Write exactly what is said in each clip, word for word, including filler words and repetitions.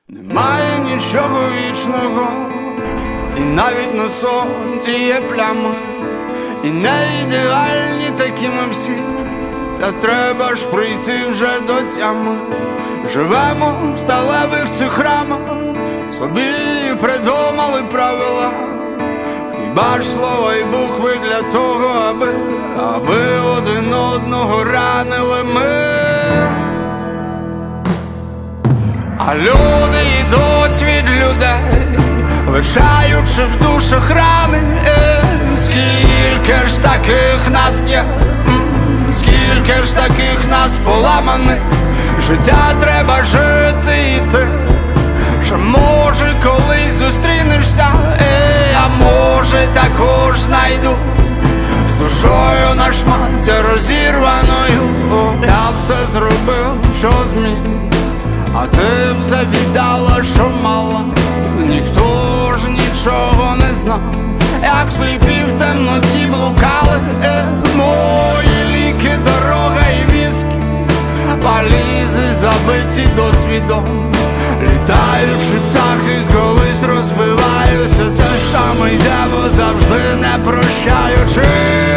Немає нічого вічного, і навіть на сонці є плями, і не ідеальні такі ми всі, та треба ж прийти вже до тями. Живемо в сталевих цих рамах, собі придумали правила. Хіба ж слова й букви для того, аби, аби один одного ранили ми. А люди йдуть від людей, лишаючи в душах рани. Е, скільки ж таких нас є, скільки ж таких нас поламаних. Життя треба жити і ти, що може колись зустрінешся, е, а може також знайду з душою на шматі розірваною. О, я все зробив, що зміг, а ти все віддала, що мала. Ніхто ж нічого не знав, як сліпі в темноті блукали. Е, мої ліки, дорога і віскі, валізи забиті досвідом. Літаючи птахи колись розбиваються, те що ми йдемо завжди не прощаючи.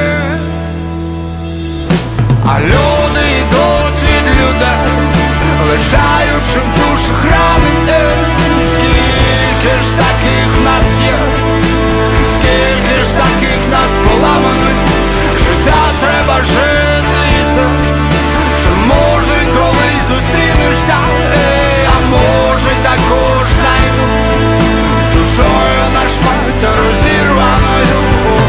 А люди йдуть від людей, лишаючи в душах рани. Е, скільки ж таких нас є, скільки ж таких нас поламаних. Життя треба жити і ти, що може колись зустрінешся, е, а може також знайду з душою на шматі розірваною.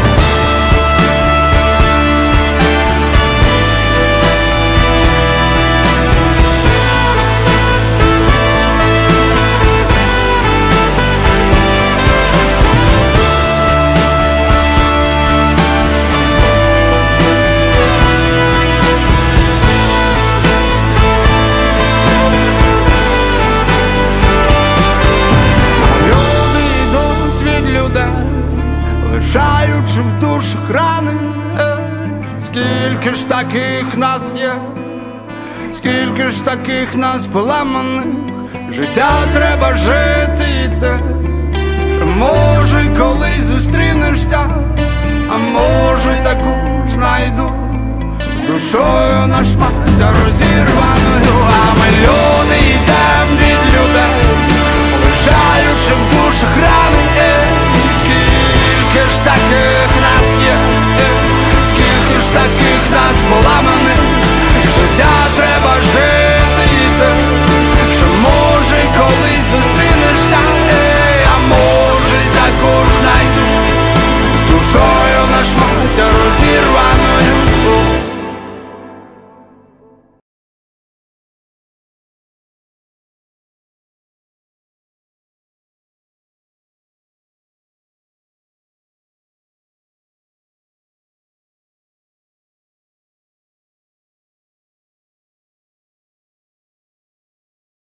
Лишаючи в душах рани. Е, скільки ж таких нас є, скільки ж таких нас поламаних. Життя треба жити і те, що може колись зустрінешся, а може також знайду з душою на шматі розірваною. А ми люди йдем від людей, лишаючи в душах рани. Е, скільки ж таких нас є, е, скільки ж таких